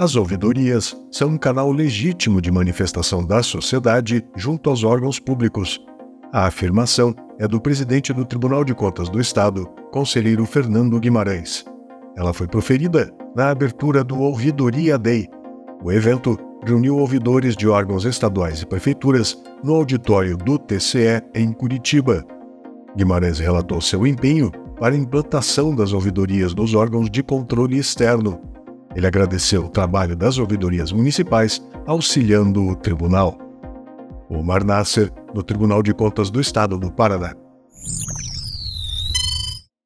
As ouvidorias são um canal legítimo de manifestação da sociedade junto aos órgãos públicos. A afirmação é do presidente do Tribunal de Contas do Estado, conselheiro Fernando Guimarães. Ela foi proferida na abertura do Ouvidoria Day. O evento reuniu ouvidores de órgãos estaduais e prefeituras no auditório do TCE em Curitiba. Guimarães relatou seu empenho para a implantação das ouvidorias nos órgãos de controle externo. Ele agradeceu o trabalho das ouvidorias municipais auxiliando o tribunal. Omar Nasser, do Tribunal de Contas do Estado do Paraná.